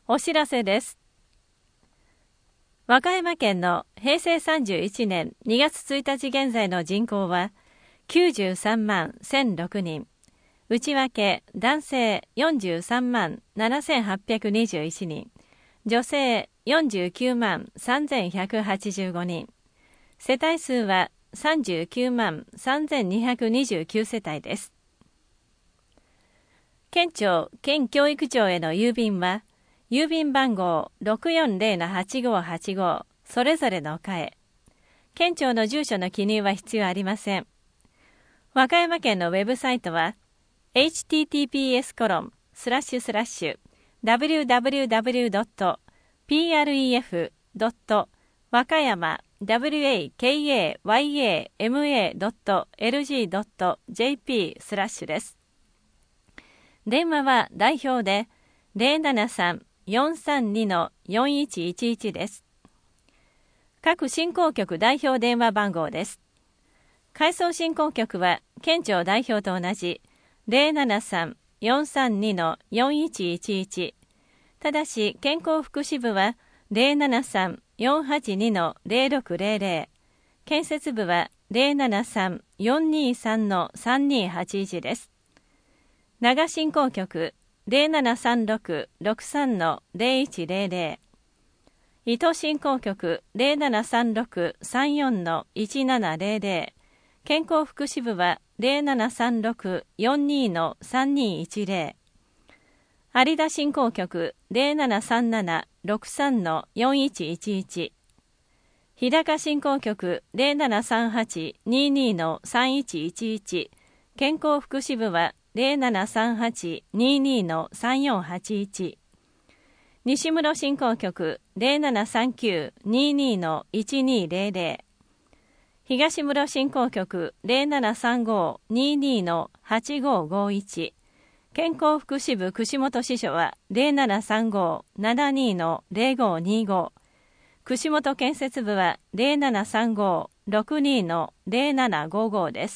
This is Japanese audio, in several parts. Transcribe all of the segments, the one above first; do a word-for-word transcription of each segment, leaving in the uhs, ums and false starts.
お知らせです。和歌山県のへいせいさんじゅういちねんにがつついたち現在の人口はきゅうじゅうさんまんせんろくにん、内訳男性よんじゅうさんまんななせんはっぴゃくにじゅういちにん、女性よんじゅうきゅうまんさんぜんひゃくはちじゅうごにん、世帯数はさんじゅうきゅうまんさんぜんにひゃくにじゅうきゅうせたいです。県庁・県教育庁への郵便は郵便番号 ろくよんぜろのはちごはちご それぞれの課へ。県庁の住所の記入は必要ありません。和歌山県のウェブサイトは エイチティーティーピーエスコロンスラッシュスラッシュダブリューダブリューダブリュードットピーアールイーエフドット和歌山 ワカヤマドットエルジードットジェーピー スラッシュです。電話は代表で ゼロななさん よんさんに よんいちいちいち です。各振興局代表電話番号です。回送振興局は県庁代表と同じ ゼロななさん よんさんに よんいちいちいち、ただし健康福祉部はゼロななさん よんはちに ゼロろくゼロゼロ、建設部はゼロななさん よんにさん さんにはちいちです。長振興局ゼロななさんろく ろくさん ゼロいちゼロゼロ、伊東振興局ゼロななさんろく さんよん いちななゼロゼロ、健康福祉部はゼロななさんろく よんに さんにいちゼロ、有田振興局ゼロななさんなな ろくさん よんいちいちいち、日高振興局ゼロななさんはち にに さんいちいちいち、健康福祉部はゼロななさんはち にに さんよんはちいち、西室振興局ゼロななさんきゅう にに いちにゼロゼロ、東室振興局ゼロななさんご にに はちごごいち、健康福祉部串本支所はゼロななさんご ななに ゼロごにご、串本建設部はゼロななさんご ろくに ゼロななごごです。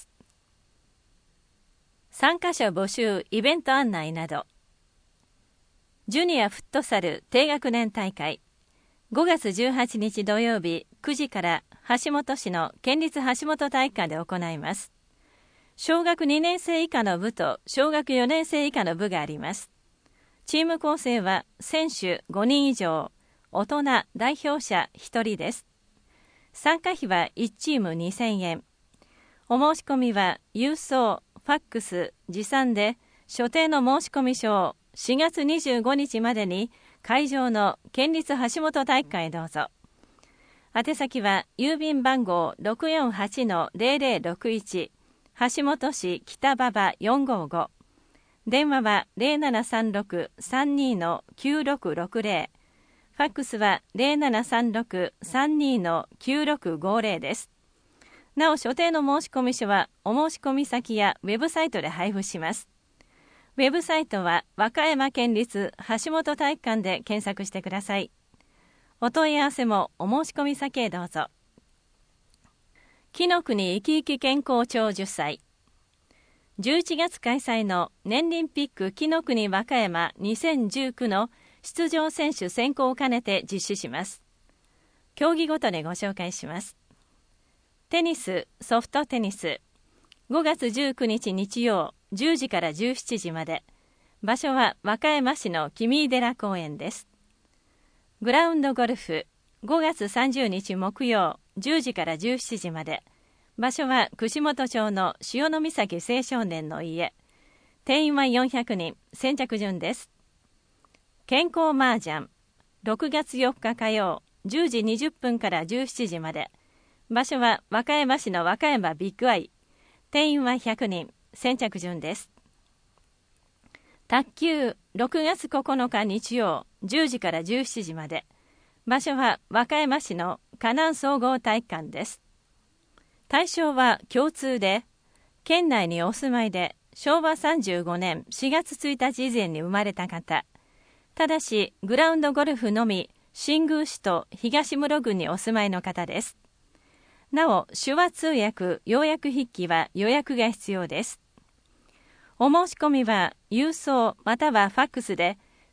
参加者募集イベント案内など。ジュニアフットサル低学年大会、ごがつじゅうはちにち土曜日くじから橋本市の県立橋本体育館で行います。小学にねんせい以下の部と小学よねんせい以下の部があります。チーム構成は選手ごにん以上、大人代表者ひとりです。参加費はいちチームにせんえん。お申し込みは郵送、ファックス、持参で所定の申込書をしがつにじゅうごにちまでに会場の県立橋本体育館へどうぞ。宛先は郵便番号 ろくよんはち ゼロゼロろくいち、橋本市北馬場よんごご、電話はゼロななさんろく さんに きゅうろくろくゼロ、ファックスはゼロななさんろく さんに きゅうろくごゼロです。なお所定の申込書はお申し込み先やウェブサイトで配布します。ウェブサイトは和歌山県立橋本体育館で検索してください。お問い合わせもお申し込み先へどうぞ。紀の国いきいき健康長寿祭、じゅういちがつ開催の年輪ピック紀の国和歌山にせんじゅうきゅうの出場選手選考を兼ねて実施します。競技ごとにご紹介します。テニス、ソフトテニス、ごがつじゅうくにち日曜じゅうじからじゅうしちじまで、場所は和歌山市の君井寺公園です。グラウンドゴルフ、ごがつさんじゅうにち木曜じゅうじからじゅうしちじまで、場所は串本町の潮岬青少年の家、定員はよんひゃくにん、先着順です。健康麻雀、ろくがつよっか火曜じゅうじにじゅっぷんからじゅうしちじまで、場所は和歌山市の和歌山ビッグアイ、定員はひゃくにん、先着順です。卓球、ろくがつここのか日曜じゅうじからじゅうしちじまで、場所は和歌山市の河南総合体育館です。対象は共通で、県内にお住まいでしょうわさんじゅうごねんしがつついたち以前に生まれた方、ただしグラウンドゴルフのみ新宮市と東室郡にお住まいの方です。なお手話通訳要約筆記は予約が必要です。お申し込みは郵送またはファックスで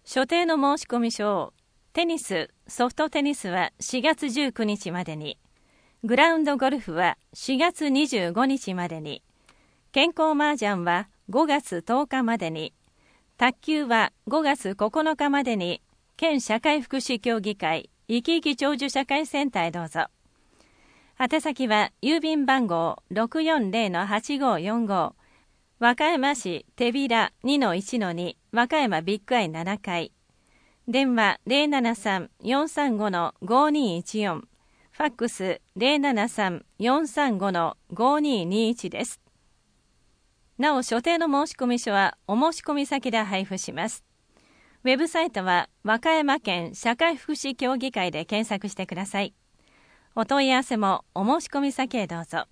所定の申込書をテニス、ソフトテニスはしがつじゅうくにちまでに、グラウンドゴルフはしがつにじゅうごにちまでに、健康麻雀はごがつとおかまでに、卓球はごがつここのかまでに、県社会福祉協議会いきいき長寿社会センターへどうぞ。宛先は郵便番号 ろくよんぜろのはちごよんご、和歌山市手びら にのいちのに 和歌山ビッグアイななかい、電話 ゼロななさんよんさんごのごにいちよん、ファックス ゼロななさんよんさんごのごににいちです。なお、所定の申込書はお申し込み先で配布します。ウェブサイトは和歌山県社会福祉協議会で検索してください。お問い合わせもお申し込み先へどうぞ。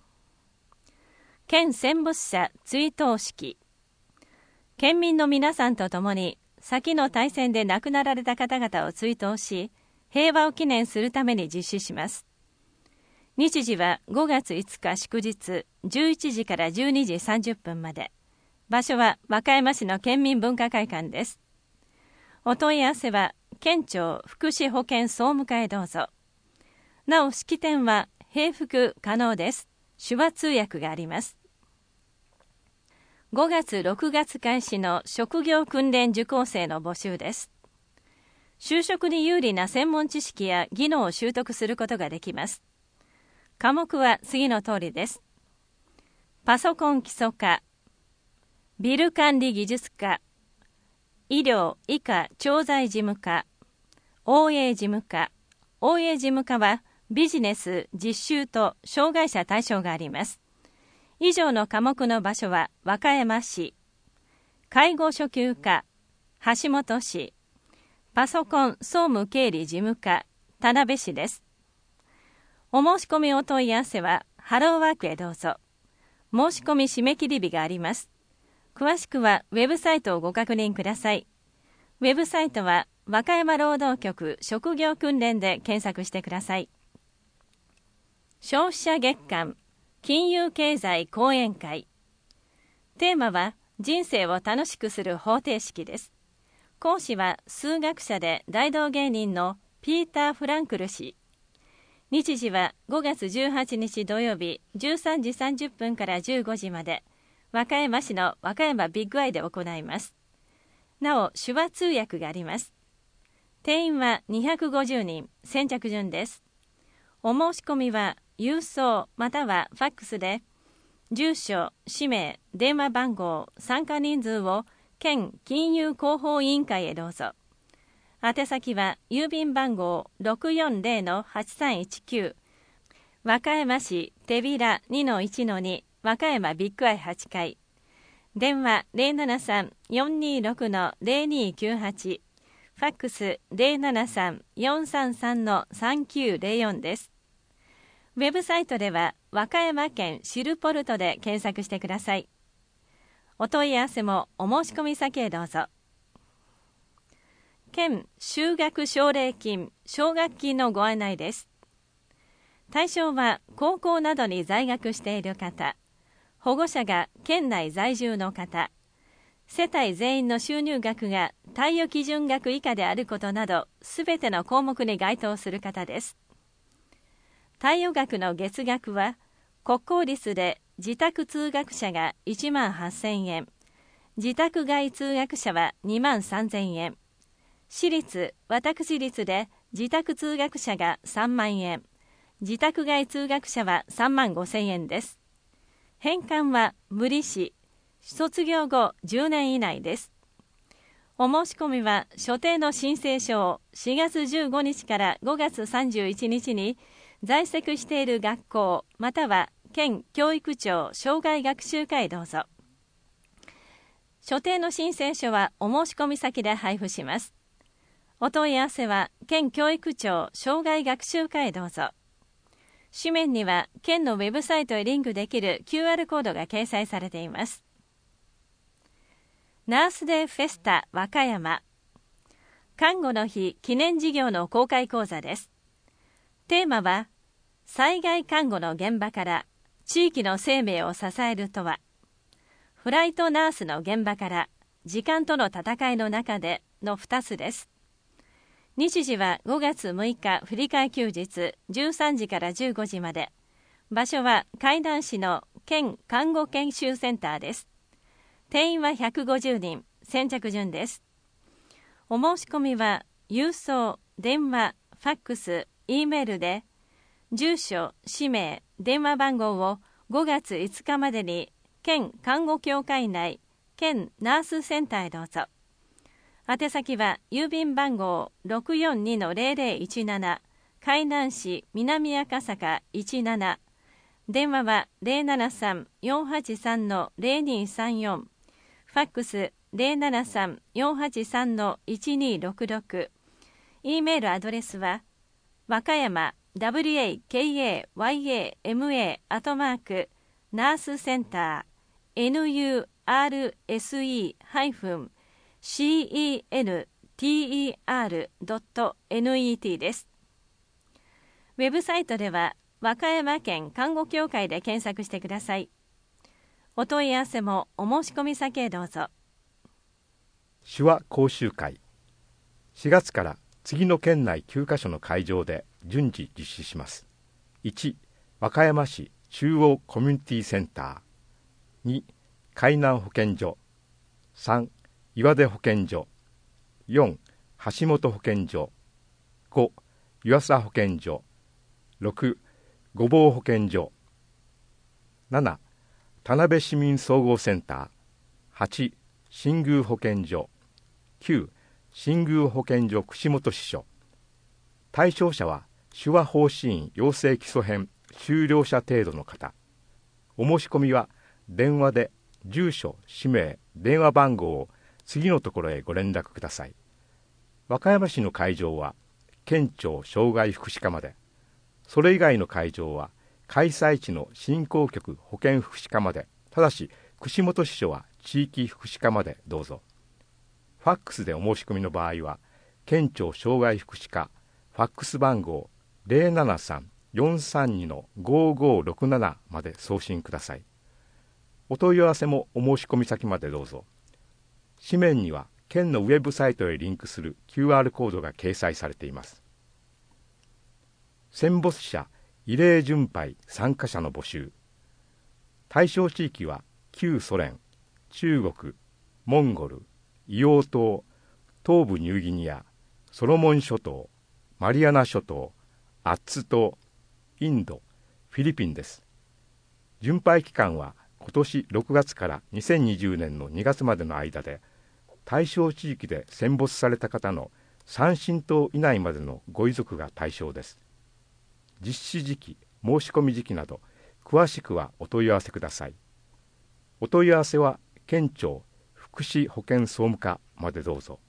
県戦没者追悼式。県民の皆さんと共に先の大戦で亡くなられた方々を追悼し、平和を記念するために実施します。日時はごがついつか祝日じゅういちじからじゅうにじさんじゅっぷんまで。場所は和歌山市の県民文化会館です。お問い合わせは県庁福祉保健総務課へどうぞ。なお、式典は閉腹可能です。手話通訳があります。ごがつろくがつ開始の職業訓練受講生の募集です。就職に有利な専門知識や技能を習得することができます。科目は次の通りです。パソコン基礎科、ビル管理技術科、医療医科調剤事務科、応援事務科。応援事務科はビジネス、実習と障害者対象があります。以上の科目の場所は和歌山市。介護初級科、橋本市。パソコン総務経理事務課、田辺市です。お申し込みお問い合わせはハローワークへどうぞ。申し込み締め切り日があります。詳しくはウェブサイトをご確認ください。ウェブサイトは和歌山労働局職業訓練で検索してください。消費者月間金融経済講演会。テーマは人生を楽しくする方程式です。講師は数学者で大道芸人のピーター・フランクル氏。日時はごがつじゅうはちにち土曜日じゅうさんじさんじゅっぷんからじゅうごじまで、和歌山市の和歌山ビッグアイで行います。なお、手話通訳があります。定員はにひゃくごじゅうにん、先着順です。お申し込みは郵送またはファックスで、住所、氏名、電話番号、参加人数を県金融広報委員会へどうぞ。宛先は郵便番号 ろくよんぜろのはちさんいちきゅう、和歌山市手びら にのいちのに 和歌山ビッグアイはちかい、電話 ゼロななさんよんにろくのゼロにきゅうはち、ファックス ゼロななさんよんさんさんのさんきゅうゼロよん です。ウェブサイトでは和歌山県シルポルトで検索してください。お問い合わせもお申し込み先へどうぞ。県就学奨励金奨学金のご案内です。対象は高校などに在学している方、保護者が県内在住の方、世帯全員の収入額が貸与基準額以下であることなど、すべての項目に該当する方です。貸与額の月額は、国公立で自宅通学者がいちまんはっせんえん、自宅外通学者はにまんさんぜんえん、私立、私立で自宅通学者がさんまんえん、自宅外通学者はさんまんごせんえんです。返還は無利子、卒業後じゅうねん以内です。お申し込みは所定の申請書をしがつじゅうごにちからごがつさんじゅういちにちに在籍している学校または県教育庁生涯学習会へどうぞ。所定の申請書はお申し込み先で配布します。お問い合わせは県教育庁生涯学習会へどうぞ。紙面には県のウェブサイトへリンクできる キューアール コードが掲載されています。ナースデーフェスタ和歌山看護の日記念事業の公開講座です。テーマは災害看護の現場から地域の生命を支えるとは、フライトナースの現場から時間との戦いの中でのふたつです。日時はごがつむいか振り替え休日じゅうさんじからじゅうごじまで。場所は海南市の県看護研修センターです。定員はひゃくごじゅうにん、先着順です。お申し込みは郵送、電話、ファックス、Eメールで住所、氏名、電話番号をごがついつかまでに県看護協会内県ナースセンターへどうぞ。宛先は郵便番号 ろくよんにのゼロゼロいちなな 海南市南赤坂いちなな、電話は ゼロななさん よんはちさん ゼロにさんよん、ファックス ゼロななさん よんはちさん いちにろくろく、Eメールアドレスは和歌山 ワカヤマ アットマークナースセンター ナース センター ドット ネット です。ウェブサイトでは和歌山県看護協会で検索してください。お問い合わせもお申し込み先へどうぞ。 手話講習会、しがつから次の県内きゅうかしょの会場で順次実施します。いち、和歌山市中央コミュニティセンター。に、海南保健所。さん、岩出保健所。よん、橋本保健所。ご、湯浅保健所。ろく、御坊保健所。なな、田辺市民総合センター。はち、新宮保健所。きゅう、新宮保健所串本支所。対象者は手話方針員養成基礎編修了者程度の方。お申し込みは電話で住所、氏名、電話番号を次のところへご連絡ください。和歌山市の会場は県庁障害福祉課まで。それ以外の会場は開催地の振興局保健福祉課まで。ただし串本支所は地域福祉課までどうぞ。ファックスでお申し込みの場合は県庁障害福祉課ファックス番号 ゼロななさん よんさんに ごごろくなな まで送信ください。お問い合わせもお申し込み先までどうぞ。紙面には県のウェブサイトへリンクする キューアール コードが掲載されています。戦没者慰霊巡拝参加者の募集。対象地域は旧ソ連、中国、モンゴル、硫黄島、東部ニューギニア、ソロモン諸島、マリアナ諸島、アッツ島、インド、フィリピンです。巡拝期間は今年ろくがつからにせんにじゅうねんのにがつまでの間で、対象地域で戦没された方の三親等以内までのご遺族が対象です。実施時期、申し込み時期など詳しくはお問い合わせください。お問い合わせは県庁福祉保健総務課までどうぞ。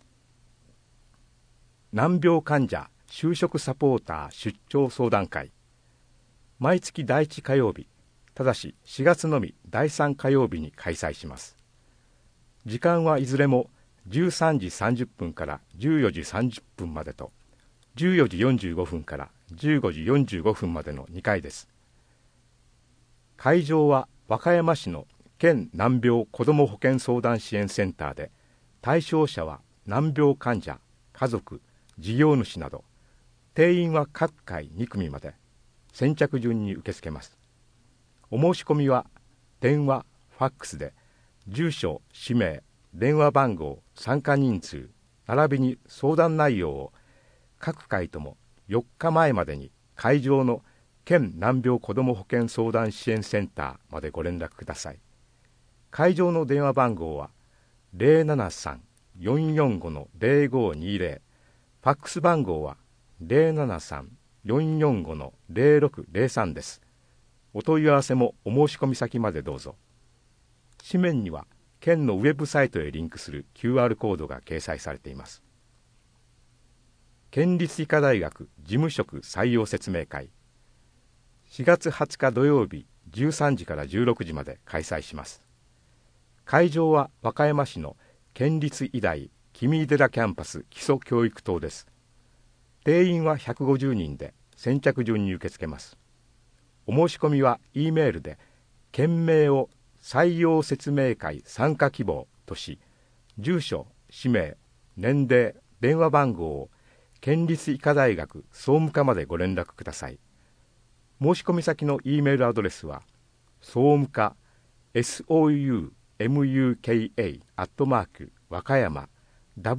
難病患者就職サポーター出張相談会。毎月だいいち火曜日、ただししがつのみだいさん火曜日に開催します。時間はいずれもじゅうさんじさんじゅっぷんからじゅうよじさんじゅっぷんまでと、じゅうよじよんじゅうごふんからじゅうごじよんじゅうごふんまでのにかいです。会場は和歌山市の県難病子ども保健相談支援センターで、対象者は難病患者、家族、事業主など、定員は各回にくみまで、先着順に受け付けます。お申し込みは電話、ファックスで住所、氏名、電話番号、参加人数並びに相談内容を各回ともよっかまえまでに会場の県難病子ども保健相談支援センターまでご連絡ください。会場の電話番号は ゼロななさん よんよんご ゼロごにゼロ、ファックス番号は ゼロななさん よんよんご ゼロろくゼロさん です。お問い合わせもお申し込み先までどうぞ。紙面には県のウェブサイトへリンクする キューアール コードが掲載されています。県立医科大学事務職採用説明会。しがつはつか土曜日じゅうさんじからじゅうろくじまで開催します。会場は和歌山市の県立医大君井寺キャンパス基礎教育棟です。定員はひゃくごじゅうにんで先着順に受け付けます。お申し込みは E メールで県名を採用説明会参加希望とし、住所、氏名、 年齢、電話番号を県立医科大学総務課までご連絡ください。申し込み先の E メールアドレスは総務課 ソウムカアットマーク和歌山 ワ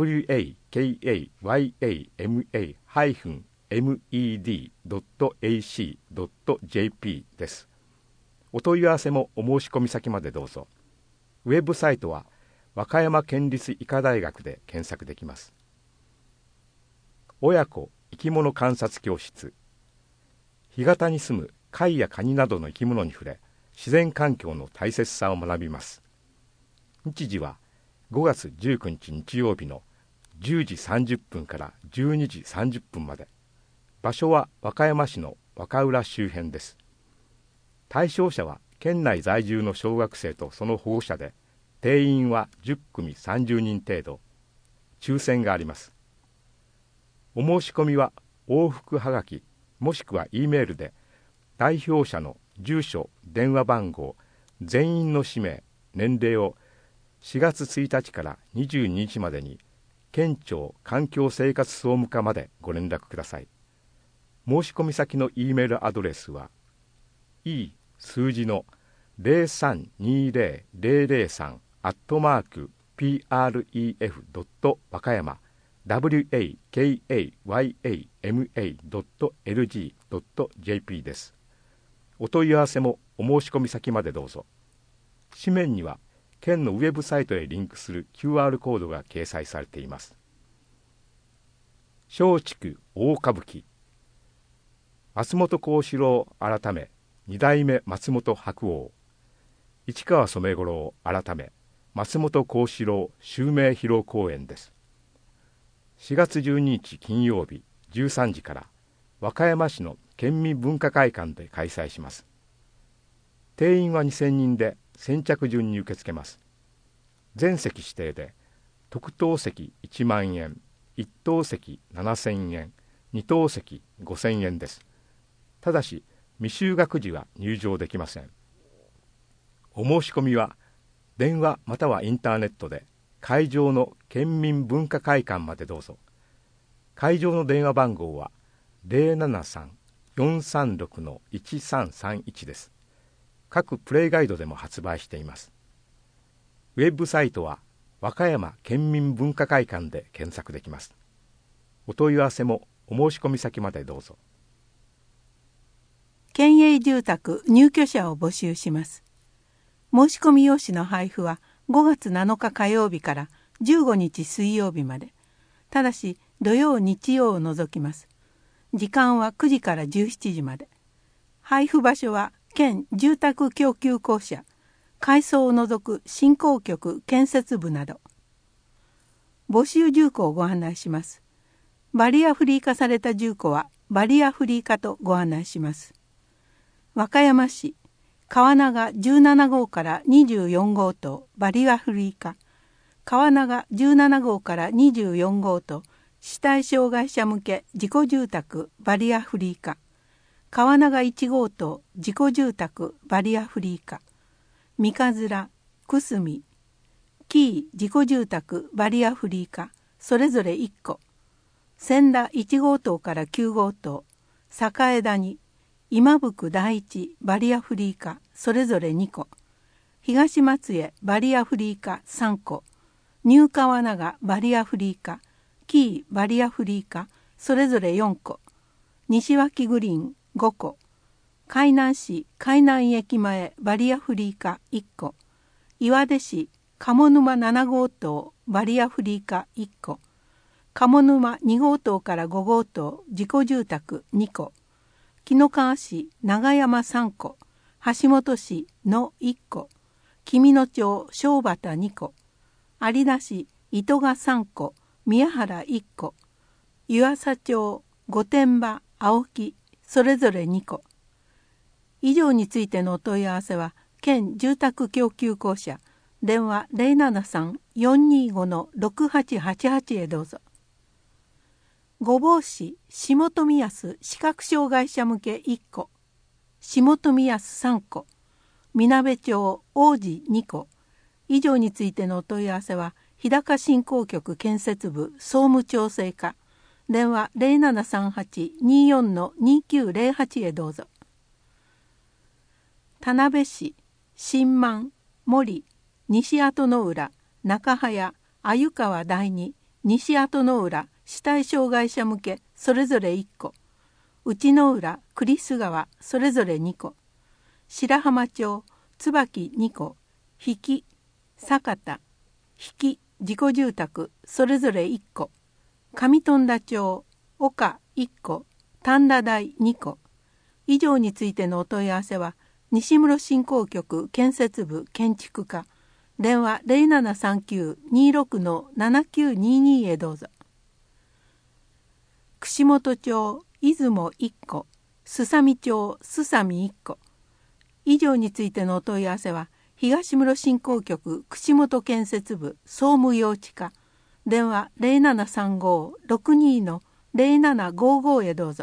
カヤマ メド ドット エーシー ドット ジェーピー です。お問い合わせもお申し込み先までどうぞ。ウェブサイトは和歌山県立医科大学で検索できます。親子生き物観察教室。干潟に住む貝やカニなどの生き物に触れ、自然環境の大切さを学びます。日時はごがつじゅうくにち日曜日のじゅうじさんじゅっぷんからじゅうにじさんじゅっぷんまで。場所は和歌山市の若浦周辺です。対象者は県内在住の小学生とその保護者で、定員はじゅっくみさんじゅうにん程度。抽選があります。お申し込みは往復はがきもしくは E メールで、代表者の住所、電話番号、全員の氏名、年齢をしがつついたちからにじゅうににちまでに県庁環境生活総務課までご連絡ください。申し込み先の E メールアドレスは E 数字のゼロさんにゼロゼロゼロさんアットマーク プレフ ドット 和歌山 ワカヤマ ドット エルジー ドット ジェーピー です。お問い合わせもお申し込み先までどうぞ。紙面には県のウェブサイトへリンクする キューアール コードが掲載されています。松竹大歌舞伎。松本幸四郎改め二代目松本白鸚、市川染五郎改め松本幸四郎襲名披露公演です。しがつじゅうににち金曜日じゅうさんじから和歌山市の県民文化会館で開催します。定員はにせんにんで先着順に受け付けます。全席指定で特等席いちまんえん、一等席ななせんえん、二等席ごせんえんです。ただし未就学児は入場できません。お申し込みは電話またはインターネットで会場の県民文化会館までどうぞ。会場の電話番号は ゼロななさん よんさんろく いちさんさんいち です。各プレイガイドでも発売しています。ウェブサイトは和歌山県民文化会館で検索できます。お問い合わせもお申し込み先までどうぞ。 県営住宅入居者を募集します。申し込み用紙の配布はごがつなのか火曜日からじゅうごにち水曜日まで。ただし土曜日曜を除きます。時間はくじからじゅうしちじまで。配布場所は県住宅供給公社、改装を除く振興局建設部など。募集住戸をご案内します。バリアフリー化された住戸はバリアフリー化とご案内します。和歌山市川長じゅうななごうからにじゅうよんごうとバリアフリー化、川長じゅうななごうからにじゅうよんごうと肢体障害者向け自己住宅バリアフリー化、川長いちごうと自己住宅バリアフリー化、三日面、くすみ、キー自己住宅バリアフリー化それぞれいっこ、千田いちごうとうからきゅうごうとう、栄谷、今福第一バリアフリー化それぞれにこ、東松江バリアフリー化さんこ、ニュー川長バリアフリー化、キーバリアフリー化それぞれよんこ、西脇グリーンごこ、海南市海南駅前バリアフリー化いっこ、岩出市鴨沼ななごうとうバリアフリー化いっこ、鴨沼にごうとうからごごうとう自己住宅にこ、紀の川市長山さんこ、橋本市のいっこ、紀美野町小畑にこ、有田市糸賀さんこ、宮原いっこ、湯浅町御殿場青木それぞれにこ。以上についてのお問い合わせは県住宅供給公社電話 ゼロななさん よんにご ろくはちはちはち へどうぞ。御坊市下富安視覚障害者向けいっこ、下富安さんこ、みなべ町王子にこ。以上についてのお問い合わせは日高振興局建設部総務調整課、電話 ゼロななさんはち にーよん にーきゅうゼロはち へどうぞ。田辺市、新満、森、西後の浦、中早、鮎川第二、西後の浦、肢体障害者向けそれぞれいっこ、内の浦、栗栖川それぞれにこ、白浜町、椿にこ、引き、酒田、引き、自己住宅それぞれいっこ、上富田町、岡いっこ、丹田台にこ。以上についてのお問い合わせは西室振興局建設部建築課、電話 ゼロななさんきゅう にーろく ななきゅうにーにー へどうぞ。串本町、出雲いっこ、すさみ町、すさみいっこ。以上についてのお問い合わせは東室振興局串本建設部総務用地課、電話 ゼロななさんご ろくにー ゼロななごご へどうぞ。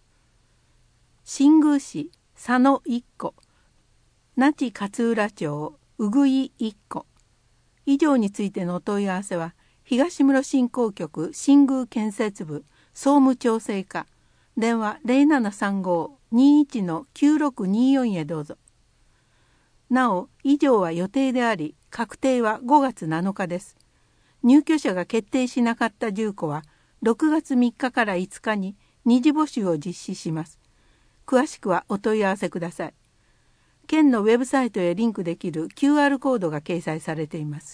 新宮市、佐野いっこ、那智勝浦町、うぐいいっこ。以上についてのお問い合わせは東室振興局新宮建設部総務調整課、電話 ゼロななさんご にーいち きゅうろくにーよん へどうぞ。なお、以上は予定であり、確定はごがつなのかです。入居者が決定しなかった住戸はろくがつみっかからいつかに二次募集を実施します。詳しくはお問い合わせください。県のウェブサイトへリンクできる キューアール コードが掲載されています。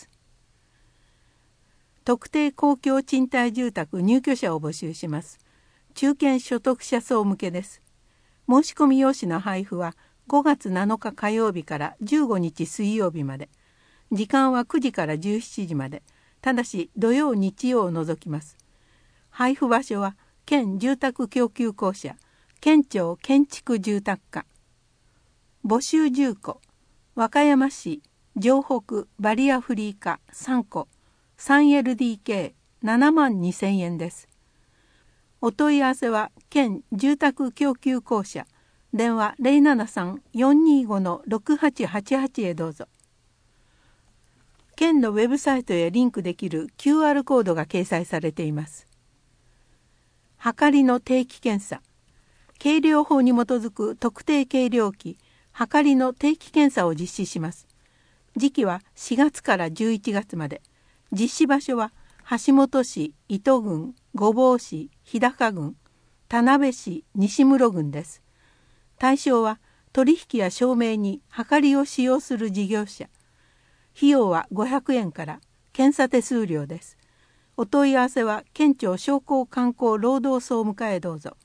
特定公共賃貸住宅入居者を募集します。中堅所得者層向けです。申し込み用紙の配布はごがつなのか火曜日からじゅうごにち水曜日まで。時間はくじからじゅうしちじまで。ただし土曜日曜を除きます。配布場所は県住宅供給公社、県庁建築住宅課。募集住戸、和歌山市城北バリアフリー化さんこ、さんエルディーケーななまんにせんえんです。お問い合わせは県住宅供給公社、電話 ゼロななさん よんにーご ろくはちはちはち へどうぞ。県のウェブサイトへリンクできる キューアール コードが掲載されています。はかりの定期検査、計量法に基づく特定計量器はかりの定期検査を実施します。時期はしがつからじゅういちがつまで。実施場所は橋本市、糸郡、御坊市、日高郡、田辺市、西室郡です。対象は取引や証明にはかりを使用する事業者。費用はごひゃくえんから検査手数料です。お問い合わせは県庁商工観光労働総務課へどうぞ。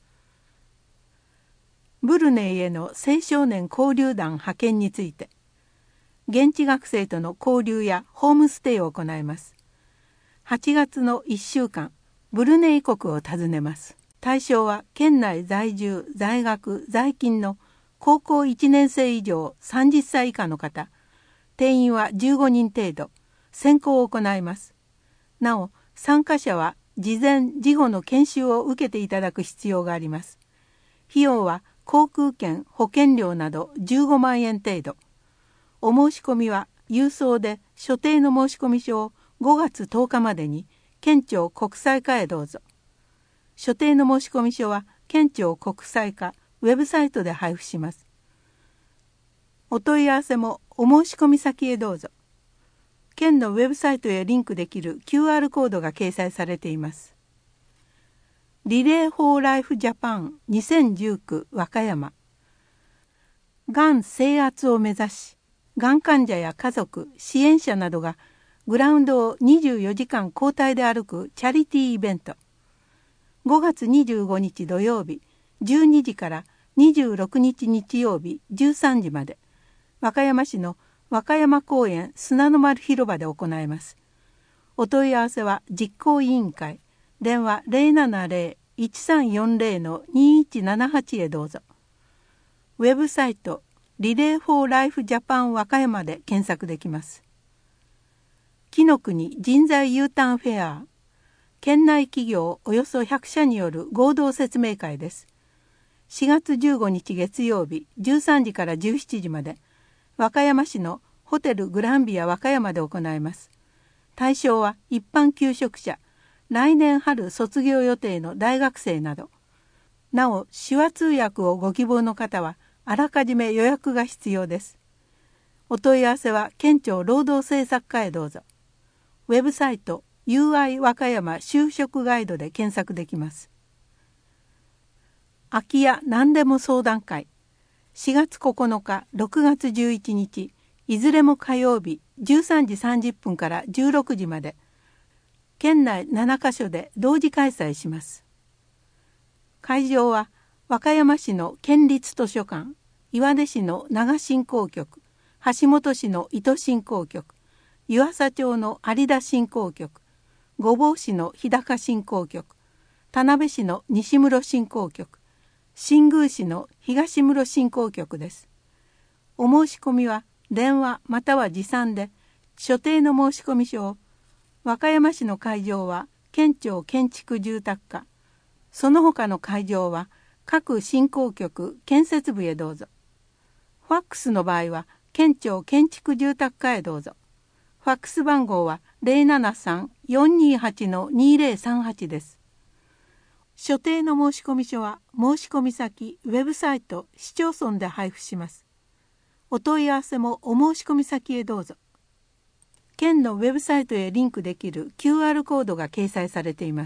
ブルネイへの青少年交流団派遣について、現地学生との交流やホームステイを行います。はちがつのいっしゅうかん、ブルネイ国を訪ねます。対象は県内在住、在学、在勤の高校いちねんせい以上さんじゅっさい以下の方、定員はじゅうごにん程度、選考を行います。なお、参加者は事前事後の研修を受けていただく必要があります。費用は航空券、保険料などじゅうごまんえん程度。お申し込みは郵送で所定の申込書をごがつとおかまでに県庁国際課へどうぞ。所定の申込書は県庁国際課ウェブサイトで配布します。お問い合わせもお申し込み先へどうぞ。県のウェブサイトへリンクできる キューアール コードが掲載されています。リレー・フォー・ライフ・ジャパンにせんじゅうきゅう和歌山。がん征圧を目指し、がん患者や家族、支援者などがグラウンドをにじゅうよじかん交代で歩くチャリティーイベント。ごがつにじゅうごにち土曜日じゅうにじからにじゅうろくにち日曜日じゅうさんじまで、和歌山市の和歌山公園砂の丸広場で行います。お問い合わせは実行委員会、電話 ゼロななゼロ いちさんよんゼロ にいちななはち へどうぞ。ウェブサイトリレー・フォー・ライフ・ジャパン和歌山で検索できます。紀の国人材 U ターンフェア、県内企業およそひゃくしゃによる合同説明会です。しがつじゅうごにち月曜日じゅうさんじからじゅうしちじまで、和歌山市のホテルグランビア和歌山で行います。 対象は一般求職者、来年春卒業予定の大学生など。なお、手話通訳をご希望の方はあらかじめ予約が必要です。お問い合わせは県庁労働政策課へどうぞ。ウェブサイト ユーアイ 和歌山就職ガイドで検索できます。空き家何でも相談会、しがつここのか、ろくがつじゅういちにち、いずれも火曜日じゅうさんじさんじゅっぷんからじゅうろくじまで、県内ななかしょで同時開催します。会場は和歌山市の県立図書館、岩出市の長振興局、橋本市の糸振興局、湯浅町の有田振興局、御坊市の日高振興局、田辺市の西室振興局、新宮市の東室振興局です。お申し込みは電話または持参で、所定の申込書を和歌山市の会場は県庁建築住宅課、その他の会場は各振興局建設部へどうぞ。ファックスの場合は県庁建築住宅課へどうぞ。ファックス番号は ゼロななさん よんにはち にゼロさんはち です。所定の申込書は申込先ウェブサイト市町村で配布します。お問い合わせもお申込先へどうぞ。県のウェブサイトへリンクできる キューアール コードが掲載されています。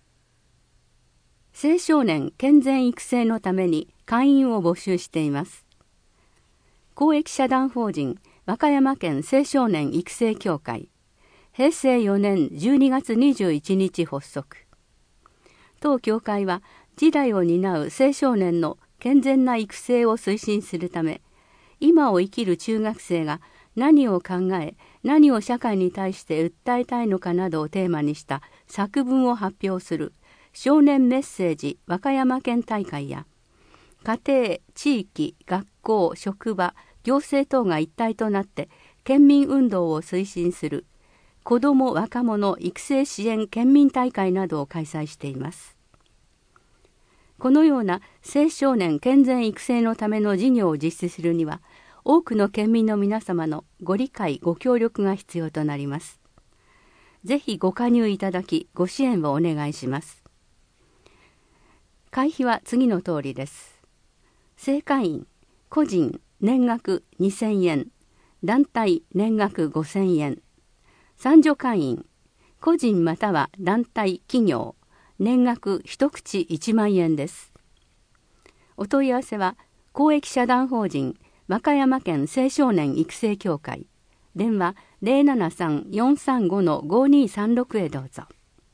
青少年健全育成のために会員を募集しています。公益社団法人和歌山県青少年育成協会、へいせいよねんじゅうにがつにじゅういちにち発足。当協会は次代を担う青少年の健全な育成を推進するため、今を生きる中学生が何を考え、何を社会に対して訴えたいのかなどをテーマにした作文を発表する少年メッセージ和歌山県大会や、家庭、地域、学校、職場、行政等が一体となって県民運動を推進する子ども若者育成支援県民大会などを開催しています。このような青少年健全育成のための事業を実施するには、多くの県民の皆様のご理解ご協力が必要となります。ぜひご加入いただきご支援をお願いします。会費は次の通りです。正会員個人年額にせんえん、団体年額ごせんえん、参助会員個人または団体企業年額一口いちまんえんです。お問い合わせは公益社団法人和歌山県青少年育成協会、電話 ゼロななさん よんさんご ごにさんろく へどうぞ。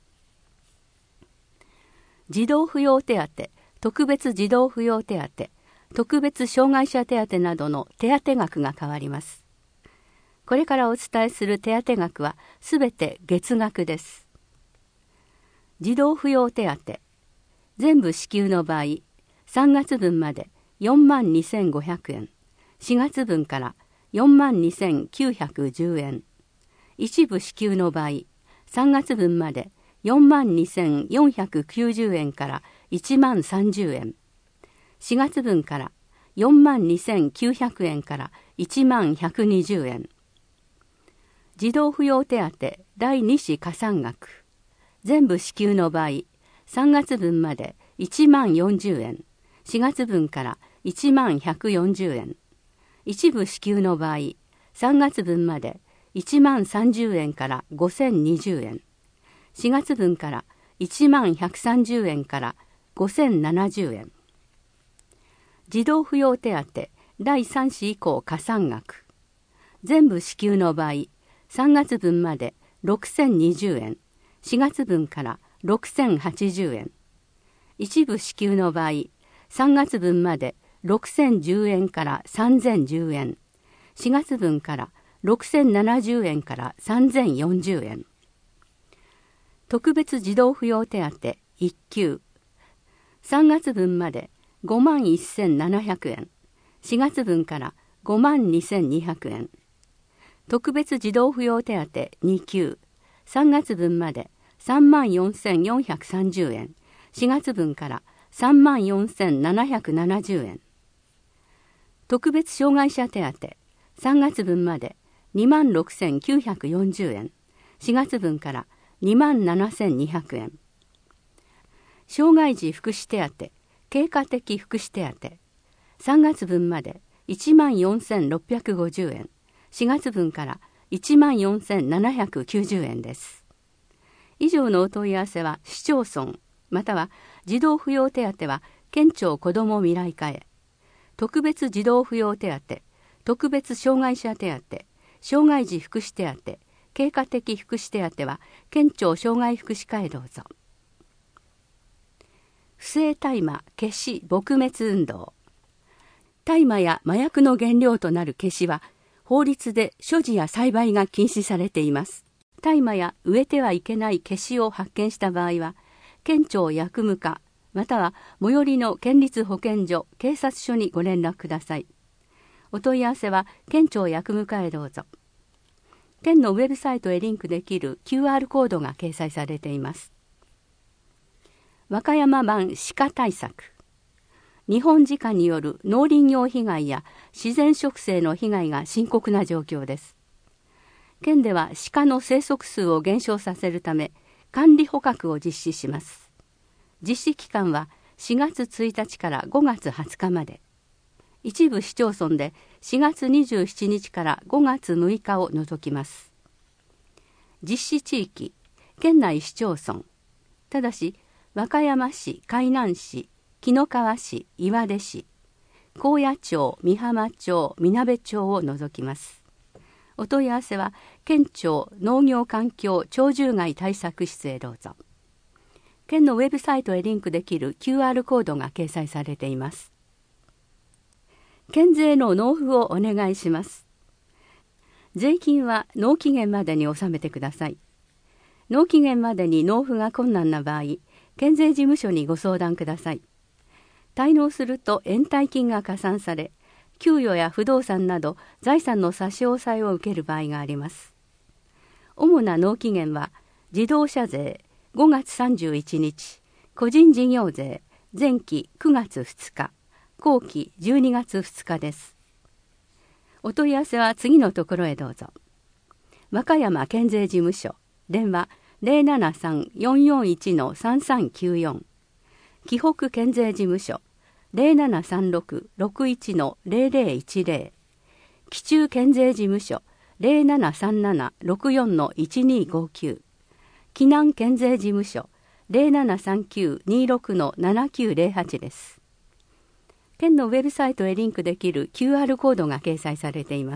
児童扶養手当、特別児童扶養手当、特別障害者手当などの手当額が変わります。これからお伝えする手当額はすべて月額です。児童扶養手当、全部支給の場合、さんがつぶんまでよんまんにせんごひゃくえん、しがつぶんからよんまんにせんきゅうひゃくじゅうえん、一部支給の場合、さんがつぶんまでよんまんにせんよんひゃくきゅうじゅうえんからいちまんさんじゅうえん、しがつぶんからよんまんにせんきゅうひゃくえんからいちまんひゃくにじゅうえん。児童扶養手当だいに子加算額、全部支給の場合、さんがつぶんまでいちまんよんじゅうえん、しがつぶんからいちまんひゃくよんじゅうえん、一部支給の場合、さんがつぶんまでいちまんさんじゅうえんからごせんにじゅうえん、しがつぶんからいちまんひゃくさんじゅうえんからごせんななじゅうえん。児童扶養手当だいさん子以降加算額、全部支給の場合、さんがつぶんまでろくせんにじゅうえん、しがつぶんからろくせんはちじゅうえん、一部支給の場合、さんがつぶんまでろくせんじゅうえんからさんぜんじゅうえん、しがつぶんからろくせんななじゅうえんからさんぜんよんじゅうえん。特別児童扶養手当いっ級、さんがつぶんまでごまんせんななひゃくえん、しがつぶんからごまんにせんにひゃくえん。特別児童扶養手当に級、さんがつぶんまでさんまんよんせんよんひゃくさんじゅうえん、しがつぶんからさんまんよんせんななひゃくななじゅうえん。特別障害者手当さんがつぶんまでにまんろくせんきゅうひゃくよんじゅうえん、 しがつぶんからにまんななせんにひゃくえん。障害児福祉手当、経過的福祉手当、さんがつぶんまでいちまんよんせんろっぴゃくごじゅうえん、しがつぶんからいちまんよんせんななひゃくきゅうじゅうえんです。以上のお問い合わせは市町村または児童扶養手当は県庁子ども未来課へ、特別児童扶養手当、特別障害者手当、障害児福祉手当、経過的福祉手当は県庁障害福祉課へどうぞ。不正大麻消し撲滅運動。大麻や麻薬の原料となる消しは法律で所持や栽培が禁止されています。大麻や植えてはいけない消しを発見した場合は、県庁薬務課または最寄りの県立保健所、警察署にご連絡ください。お問い合わせは県庁薬務課へどうぞ。県のウェブサイトへリンクできる キューアール コードが掲載されています。和歌山版鹿対策。日本鹿による農林業被害や自然植生の被害が深刻な状況です。県では鹿の生息数を減少させるため管理捕獲を実施します。実施期間はしがつついたちからごがつはつかまで。一部市町村でしがつにじゅうしちにちからごがつむいかを除きます。実施地域、県内市町村。ただし、和歌山市、海南市、紀の川市、岩出市、高野町、美浜町、みなべ町を除きます。お問い合わせは県庁農業環境鳥獣害対策室へどうぞ。県のウェブサイトへリンクできる キューアール コードが掲載されています。県税の納付をお願いします。税金は納期限までに納めてください。納期限までに納付が困難な場合、県税事務所にご相談ください。滞納すると延滞金が加算され、給与や不動産など財産の差し押さえを受ける場合があります。主な納期限は、自動車税ごがつさんじゅういちにち、個人事業税前期くがつふつか、後期じゅうにがつふつかです。お問い合わせは次のところへどうぞ。和歌山県税事務所、電話 ゼロななさん よんよんいち さんさんきゅうよん、紀北県税事務所ゼロななさんろく ろくいち ゼロゼロいちゼロ、紀中県税事務所ゼロななさんなな ろくよん いちにごきゅう、紀南県税事務所ゼロななさんきゅう にろく ななきゅうゼロはちです。県のウェブサイトへリンクできる キューアール コードが掲載されています。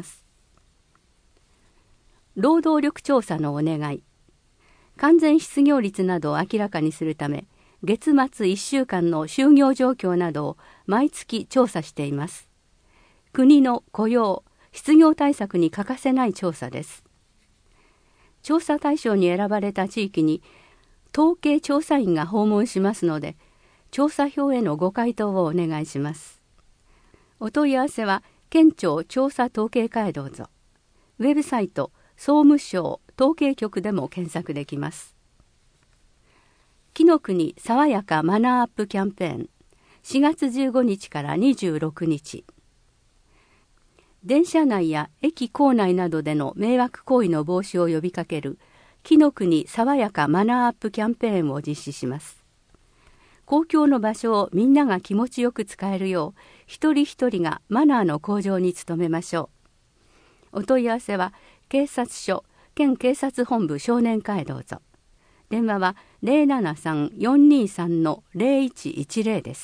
労働力調査のお願い。完全失業率などを明らかにするため、月末いっしゅうかんの就業状況などを毎月調査しています。国の雇用・失業対策に欠かせない調査です。調査対象に選ばれた地域に統計調査員が訪問しますので、調査票へのご回答をお願いします。お問い合わせは県庁調査統計課へどうぞ。ウェブサイト総務省統計局でも検索できます。紀の国さわやかマナーアップキャンペーンしがつじゅうごにちからにじゅうろくにち。電車内や駅構内などでの迷惑行為の防止を呼びかける紀の国さわやかマナーアップキャンペーンを実施します。公共の場所をみんなが気持ちよく使えるよう一人一人がマナーの向上に努めましょう。お問い合わせは警察署県警察本部少年課へどうぞ。電話は ゼロななさん よんにさん ゼロいちいちゼロ です。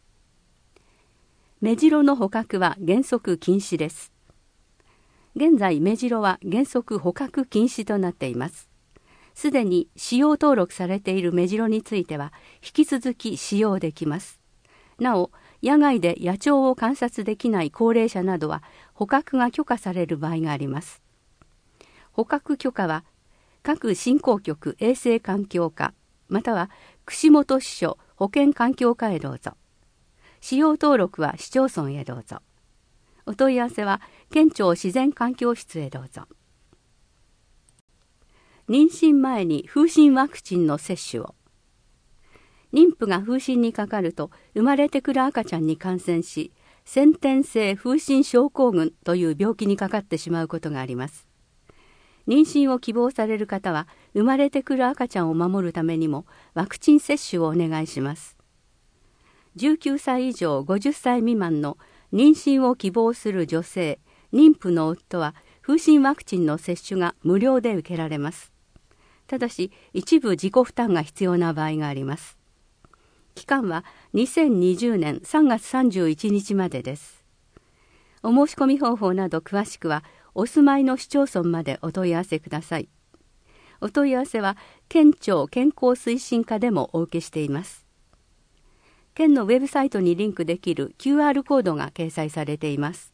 メジロの捕獲は原則禁止です。現在メジロは原則捕獲禁止となっています。すでに使用登録されているメジロについては引き続き使用できます。なお、野外で野鳥を観察できない高齢者などは捕獲が許可される場合があります。捕獲許可は各振興局衛生環境課または串本支所保健環境課へどうぞ。使用登録は市町村へどうぞ。お問い合わせは県庁自然環境室へどうぞ。妊娠前に風疹ワクチンの接種を。妊婦が風疹にかかると生まれてくる赤ちゃんに感染し、先天性風疹症候群という病気にかかってしまうことがあります。 妊娠を希望される方は生まれてくる赤ちゃんを守るためにもワクチン接種をお願いします。じゅうきゅうさい以上ごじゅっさい未満の妊娠を希望する女性、妊婦の夫は風疹ワクチンの接種が無料で受けられます。ただし一部自己負担が必要な場合があります。期間はにせんにじゅうねんさんがつさんじゅういちにちまでです。お申し込み方法など詳しくはお住まいの市町村までお問い合わせください。お問い合わせは県庁健康推進課でもお受けしています。県のウェブサイトにリンクできる キューアール コードが掲載されています。